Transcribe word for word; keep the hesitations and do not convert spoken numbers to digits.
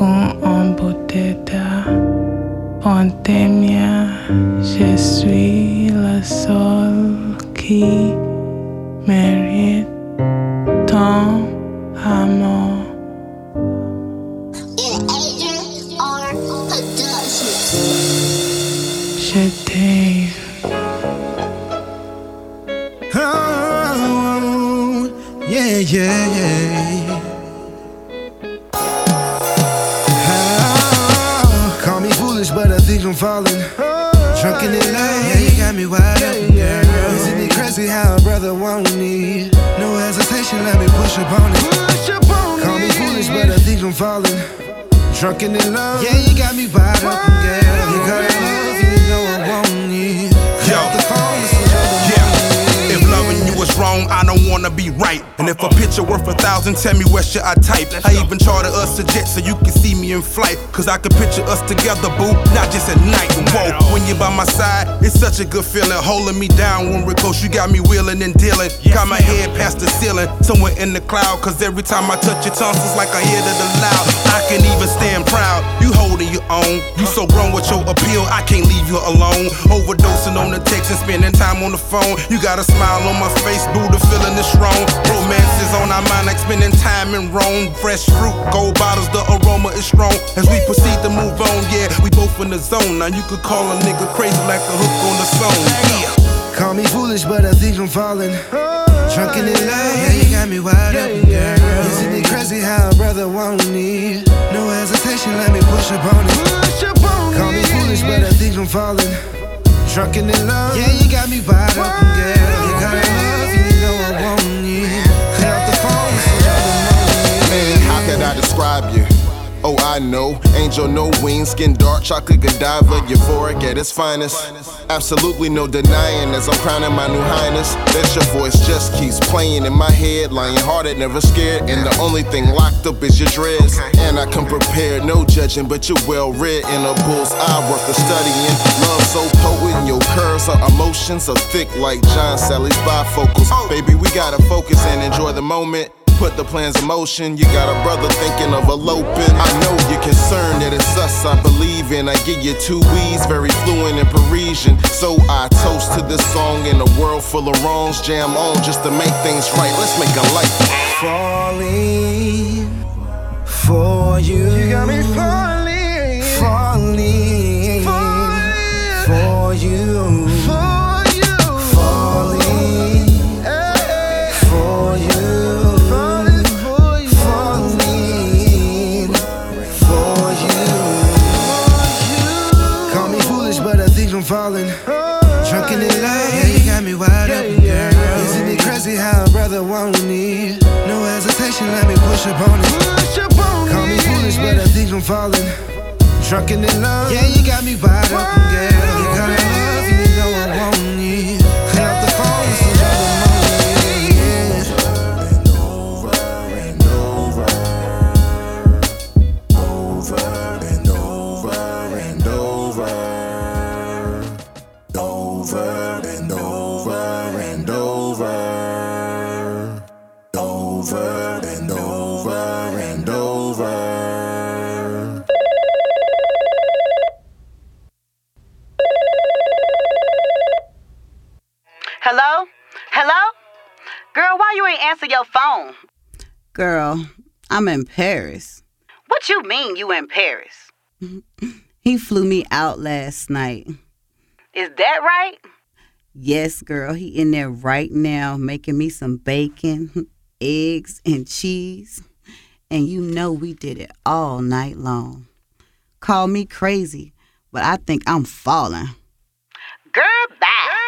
con en beauté pandémia, je suis le seul qui mérite ton amour. Je t'aime. Oh, yeah, yeah, yeah. Oh, call me foolish, but I think I'm falling. Drunk in L A, yeah, you got me wide open, girl. Isn't it crazy how a brother won't need? No hesitation, let me push up on it. Call me foolish, but I think I'm falling. Drunk in love, yeah, you got me wide open, girl. You got it love, you know I want it. Yo, yeah, if loving you is wrong, I don't wanna be right. And if a picture worth a thousand, tell me where should I type. I even charter us a jet so you can see me in flight. Cause I can picture us together, boo, not just at night. Whoa, when you're by my side, it's such a good feeling. Holding me down when we're close, you got me wheeling and dealing. Got my head past the ceiling, somewhere in the cloud. Cause every time I touch your tongue, it's like I hear it aloud. I can even stand proud, you holding your own. You so grown with your appeal, I can't leave you alone. Overdosing on the text and spending time on the phone. You got a smile on my face, boo, the feeling is strong. Romance is on our mind like spending time in Rome. Fresh fruit, gold bottles, the aroma is strong. As we proceed to move on, yeah, we both in the zone. Now you could call a nigga crazy like the hook on the song. Yeah. Call me foolish, but I think I'm falling. Drunk in L A, yeah, you got me wide open, girl. Isn't it crazy how a brother won't need? No hesitation, let me push up on it. Call me foolish, but I think I'm falling. Drunk in love, yeah, you got me wide open, girl. You got it love, you know I want it. Cut off the phone, man, how could I describe you? Oh, I know, angel, no wings, skin dark, chocolate Godiva, euphoric at its finest. Absolutely no denying as I'm crowning my new highness. That your voice just keeps playing in my head, lying hearted, never scared. And the only thing locked up is your dreads. And I come prepared, no judging, but you're well read in a bull's eye worth of studying. Love so potent, your curves are emotions are thick like John Sally's bifocals. Baby, we gotta focus and enjoy the moment. Put the plans in motion, you got a brother thinking of eloping. I know you're concerned that it's us I believe in. I give you two E's, very fluent and Parisian. So I toast to this song in a world full of wrongs. Jam on just to make things right, let's make a life. falling for you. You got me falling, falling, falling for you. Falling, drunk in L A, yeah, you got me wide open, girl. Isn't it crazy how a brother won't need? No hesitation, let me push up on it. Call me foolish, but I think I'm falling. Drunk in love, yeah, you got me wide open, girl. You got it love, you know I want it. Cut off the phone, so Hello? Hello? Girl, why you ain't answer your phone? Girl, I'm in Paris. What you mean you in Paris? He flew me out last night. Is that right? Yes, girl. He in there right now making me some bacon, eggs, and cheese. And you know we did it all night long. Call me crazy, but I think I'm falling. Girl, bye.